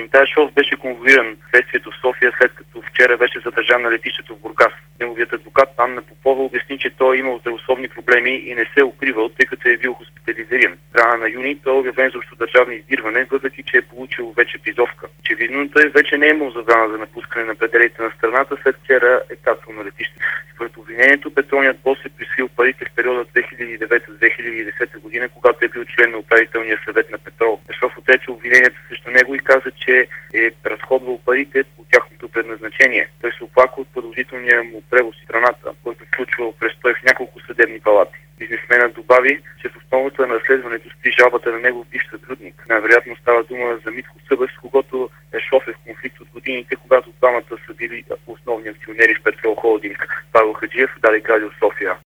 Сутринта шоф беше конвоиран в следствието в София, след като вчера беше задържан на летището в Бургас. Неговият адвокат Анна Попова обясни, че той е имал здравословни проблеми и не се е укривал, тъй като е бил хоспитализиран. В края на юни той е обявен за държавно издирване, въпреки че е получил вече призовка. Очевидно той вече не е имал забрана за напускане на пределите на страната, след вчера е кацал на летище. Според обвинението, петролният бос е присвоил парите в периода 2009-2010 година, когато е бил член на управителния съвет на Петрол. Пешов отрече обвинението срещу него и каза, че е разходвал парите по тяхното предназначение. Той се оплака от продължителния му превоз в страната, който включва престой в няколко съдебни палати. Бизнесменът добави, че в основата на разследването стои жалбата на негов бивш сътрудник. Най-вероятно става дума за Митко Събев, с когото Пешов е в конфликт от годините, когато двамата са били основни акционери в Петрол Холдинг. Павел Хаджиев, Дарик Радио, София.